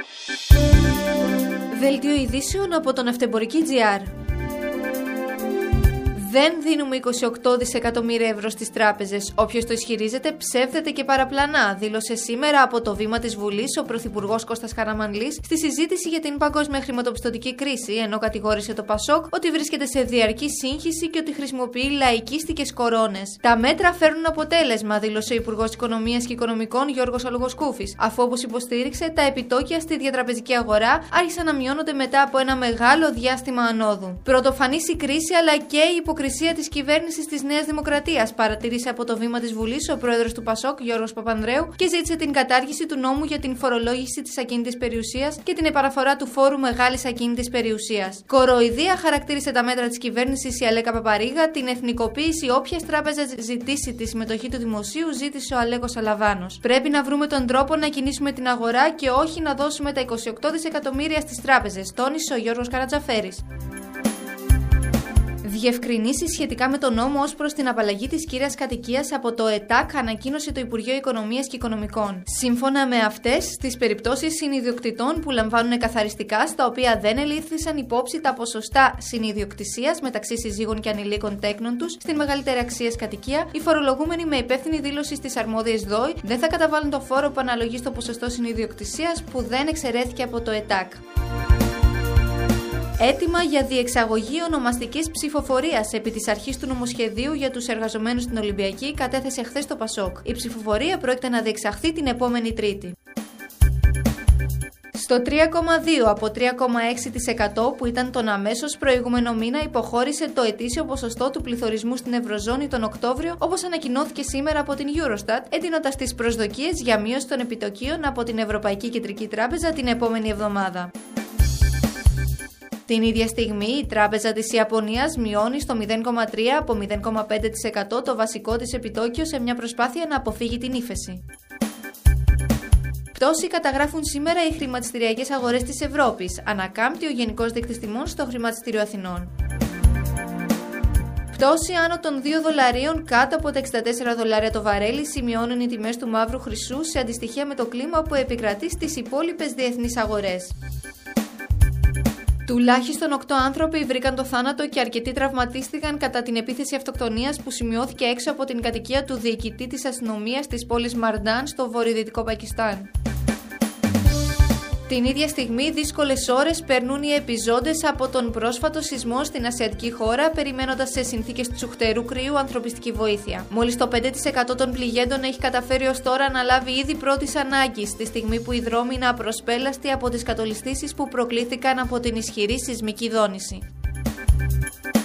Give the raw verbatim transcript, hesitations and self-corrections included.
Δελτίο ειδήσεων από τον Ναυτεμπορική τζι αρ. Δεν δίνουμε είκοσι οκτώ δισεκατομμύρια ευρώ στις τράπεζες. Όποιος το ισχυρίζεται ψεύδεται και παραπλανά, δήλωσε σήμερα από το βήμα της Βουλής ο Πρωθυπουργός Κώστας Καραμανλής στη συζήτηση για την παγκόσμια χρηματοπιστωτική κρίση, ενώ κατηγόρησε το Πασόκ ότι βρίσκεται σε διαρκή σύγχυση και ότι χρησιμοποιεί λαϊκίστικες κορώνες. Τα μέτρα φέρνουν αποτέλεσμα, δήλωσε ο Υπουργός Οικονομίας και Οικονομικών Γιώργος Αλογοσκούφης, αφού όπως υποστήριξε τα επιτόκια στη διατραπεζική αγορά άρχισαν να μειώνονται μετά από ένα μεγάλο διάστημα ανόδου. Πρωτοφανής η κρίση αλλά και η υποκρισία της κυβέρνησης της Νέας Δημοκρατίας, παρατήρησε από το βήμα της Βουλής ο πρόεδρος του Πασόκ Γιώργος Παπανδρέου και ζήτησε την κατάργηση του νόμου για την φορολόγηση της ακίνητης περιουσίας και την επαναφορά του φόρου μεγάλης ακίνητης περιουσίας. Κοροϊδία χαρακτήρισε τα μέτρα της κυβέρνησης η Αλέκα Παπαρίγα, την εθνικοποίηση όποιας τράπεζα ζητήσει τη συμμετοχή του δημοσίου, ζήτησε ο Αλέκος Αλαβάνος. Πρέπει να βρούμε τον τρόπο να κινήσουμε την αγορά και όχι να δώσουμε τα είκοσι οκτώ δισεκατομμύρια στις τράπεζες, τόνισε ο Γιώργος Καρατζαφέρης. Διευκρινήσεις σχετικά με τον νόμο ως προς την απαλλαγή της κύριας κατοικίας από το ΕΤΑΚ ανακοίνωσε το Υπουργείο Οικονομίας και Οικονομικών. Σύμφωνα με αυτές, στις περιπτώσεις συνιδιοκτητών που λαμβάνουν καθαριστικά στα οποία δεν ελήφθησαν υπόψη τα ποσοστά συνιδιοκτησίας μεταξύ συζύγων και ανηλίκων τέκνων τους στην μεγαλύτερη αξίας κατοικία, οι φορολογούμενοι με υπεύθυνη δήλωση στις αρμόδιες ΔΟΗ δεν θα καταβάλουν το φόρο που αναλογεί στο ποσοστό συνιδιοκτησίας που δεν εξαιρέθηκε από το ΕΤΑΚ. Έτοιμα για διεξαγωγή ονομαστικής ψηφοφορίας επί της αρχής του νομοσχεδίου για τους εργαζομένους στην Ολυμπιακή κατέθεσε χθες το Πασόκ. Η ψηφοφορία πρόκειται να διεξαχθεί την επόμενη Τρίτη. Στο τρία κόμμα δύο τοις εκατό από τρία κόμμα έξι τοις εκατό που ήταν τον αμέσως προηγούμενο μήνα υποχώρησε το ετήσιο ποσοστό του πληθωρισμού στην Ευρωζώνη τον Οκτώβριο, όπως ανακοινώθηκε σήμερα από την Eurostat, εντείνοντας τις προσδοκίες για μείωση των επιτοκίων από την Ευρωπαϊκή Κεντρική Τράπεζα την επόμενη εβδομάδα. Την ίδια στιγμή, η Τράπεζα της Ιαπωνίας μειώνει στο μηδέν κόμμα τρία από μηδέν κόμμα πέντε τοις εκατό το βασικό της επιτόκιο σε μια προσπάθεια να αποφύγει την ύφεση. Πτώση καταγράφουν σήμερα οι χρηματιστηριακές αγορές της Ευρώπης, ανακάμπτει ο Γενικός Δείκτης Τιμών στο Χρηματιστήριο Αθηνών. Πτώση άνω των δύο δολαρίων κάτω από τα εξήντα τέσσερα δολάρια το βαρέλι σημειώνουν οι τιμές του μαύρου χρυσού σε αντιστοιχεία με το κλίμα που επικρατεί στις υπόλοιπες διεθνείς αγορές. Τουλάχιστον οκτώ άνθρωποι βρήκαν το θάνατο και αρκετοί τραυματίστηκαν κατά την επίθεση αυτοκτονίας που σημειώθηκε έξω από την κατοικία του διοικητή της αστυνομίας της πόλης Μαρντάν στο βορειοδυτικό Πακιστάν. Την ίδια στιγμή, δύσκολες ώρες περνούν οι επιζώντες από τον πρόσφατο σεισμό στην ασιατική χώρα, περιμένοντας σε συνθήκες τσουχτερού κρύου ανθρωπιστική βοήθεια. Μόλις το πέντε τοις εκατό των πληγέντων έχει καταφέρει ως τώρα να λάβει ήδη πρώτης ανάγκης, τη στιγμή που οι δρόμοι είναι απροσπέλαστοι από τις κατολιστήσεις που προκλήθηκαν από την ισχυρή σεισμική δόνηση.